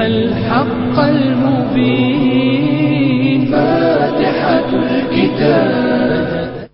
الحق المبين. فاتحة الكتاب.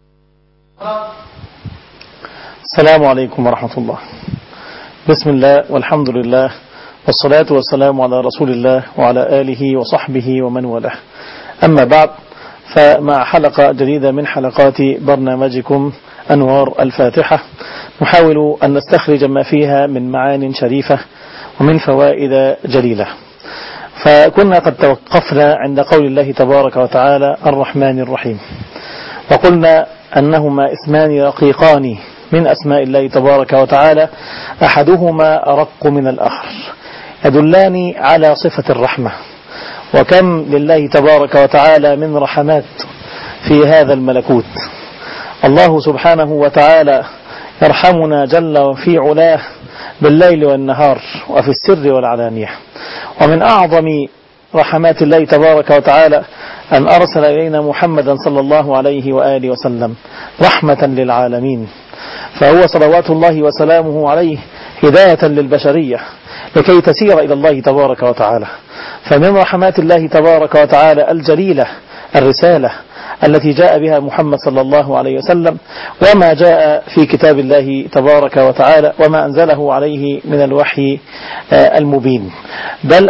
السلام عليكم ورحمة الله. بسم الله والحمد لله والصلاة والسلام على رسول الله وعلى آله وصحبه ومن والاه. أما بعد، فمع حلقة جديدة من حلقات برنامجكم أنوار الفاتحة، نحاول أن نستخرج ما فيها من معان شريفة ومن فوائد جليلة. فكنا قد توقفنا عند قول الله تبارك وتعالى الرحمن الرحيم، وقلنا أنهما اسمان رقيقان من أسماء الله تبارك وتعالى، أحدهما أرق من الآخر، يدلان على صفة الرحمة. وكم لله تبارك وتعالى من رحمات في هذا الملكوت. الله سبحانه وتعالى يرحمنا جل في علاه بالليل والنهار وفي السر والعلانية. ومن أعظم رحمات الله تبارك وتعالى أن أرسل إلينا محمدا صلى الله عليه وآله وسلم رحمة للعالمين، فهو صلوات الله وسلامه عليه هداية للبشرية لكي تسير إلى الله تبارك وتعالى. فمن رحمات الله تبارك وتعالى الجليلة الرسالة التي جاء بها محمد صلى الله عليه وسلم، وما جاء في كتاب الله تبارك وتعالى، وما أنزله عليه من الوحي المبين. بل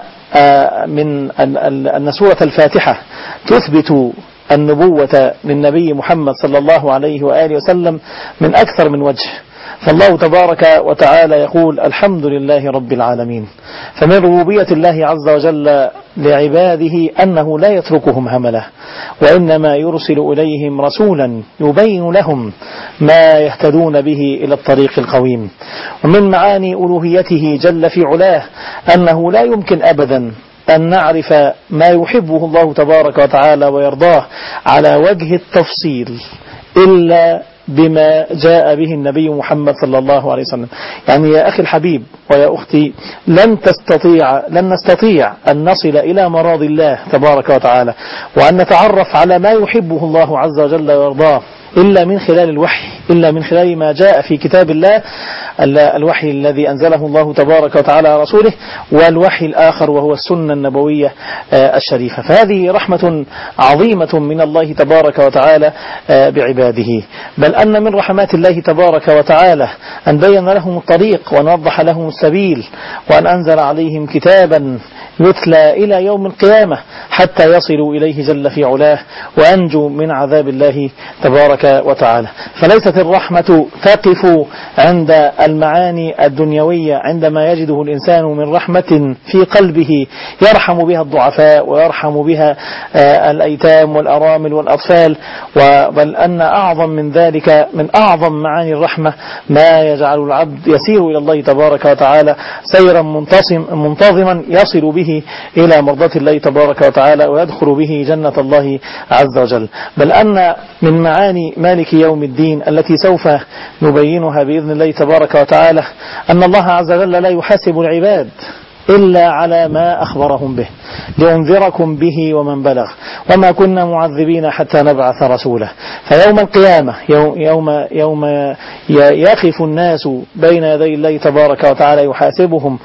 أن سورة الفاتحة تثبت النبوة للنبي محمد صلى الله عليه وآله وسلم من أكثر من وجه. فالله تبارك وتعالى يقول الحمد لله رب العالمين. فمن ربوبية الله عز وجل لعباده أنه لا يتركهم هملا، وإنما يرسل إليهم رسولا يبين لهم ما يهتدون به إلى الطريق القويم. ومن معاني ألوهيته جل في علاه أنه لا يمكن أبدا أن نعرف ما يحبه الله تبارك وتعالى ويرضاه على وجه التفصيل إلا بما جاء به النبي محمد صلى الله عليه وسلم. يعني يا أخي الحبيب ويا أختي، لن نستطيع أن نصل إلى مراضي الله تبارك وتعالى وأن نتعرف على ما يحبه الله عز وجل ويرضاه إلا من خلال الوحي، إلا من خلال ما جاء في كتاب الله، الوحي الذي أنزله الله تبارك وتعالى على رسوله، والوحي الآخر وهو السنة النبوية الشريفة. فهذه رحمة عظيمة من الله تبارك وتعالى بعباده. بل أن من رحمات الله تبارك وتعالى أن بين لهم الطريق ونوضح لهم السبيل، وأن أنزل عليهم كتابا يتلى إلى يوم القيامة حتى يصلوا إليه جل في علاه وأنجوا من عذاب الله تبارك وتعالى. فليست الرحمة تقف عند المعاني الدنيوية عندما يجده الإنسان من رحمة في قلبه يرحم بها الضعفاء ويرحم بها الأيتام والأرامل والأطفال. بل أن أعظم من ذلك، من أعظم معاني الرحمة، ما يجعل العبد يسير إلى الله تبارك وتعالى سيرا منتظما يصل به إلى مرضاة الله تبارك وتعالى ويدخل به جنة الله عز وجل. بل أن من معاني مالك يوم الدين التي سوف نبينها بإذن الله تبارك وتعالى أن الله عز وجل لا يحاسب العباد إلا على ما أخبرهم به، لأنذركم به ومن بلغ وما كنا معذبين حتى نبعث رسولا. فيوم القيامة يوم يقف الناس بين يدي الله تبارك وتعالى يحاسبهم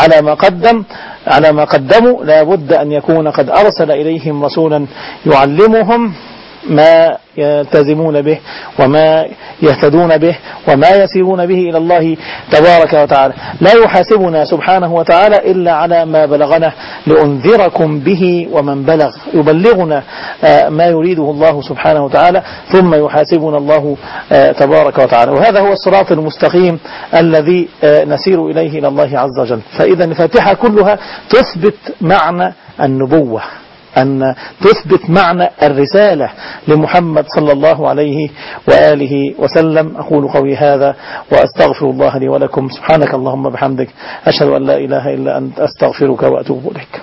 على ما قدموا، لا بد أن يكون قد أرسل إليهم رسولا يعلمهم ما يلتزمون به وما يهتدون به وما يسيرون به إلى الله تبارك وتعالى. لا يحاسبنا سبحانه وتعالى إلا على ما بلغنا، لأنذركم به ومن بلغ، يبلغنا ما يريده الله سبحانه وتعالى ثم يحاسبنا الله تبارك وتعالى. وهذا هو الصراط المستقيم الذي نسير إليه إلى الله عز وجل. فإذا الفاتحة كلها تثبت معنى النبوة، أن تثبت معنى الرسالة لمحمد صلى الله عليه وآله وسلم. أقول قولي هذا وأستغفر الله لي ولكم. سبحانك اللهم بحمدك، أشهد أن لا إله إلا أنت، أستغفرك وأتوب إليك.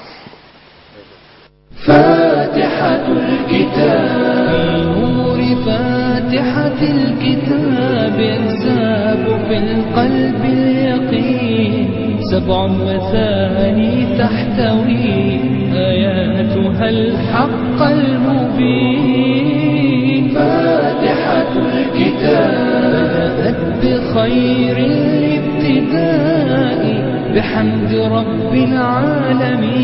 فاتحة الكتاب، نور فاتحة الكتاب ينساب في القلب اليقين، 7 مثاني تحتوي آياتها الحق المبين. فاتحة الكتاب بدأت بخير الابتداء بحمد رب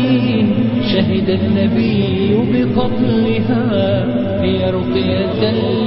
العالمين. شهد النبي بفضلها هي رقية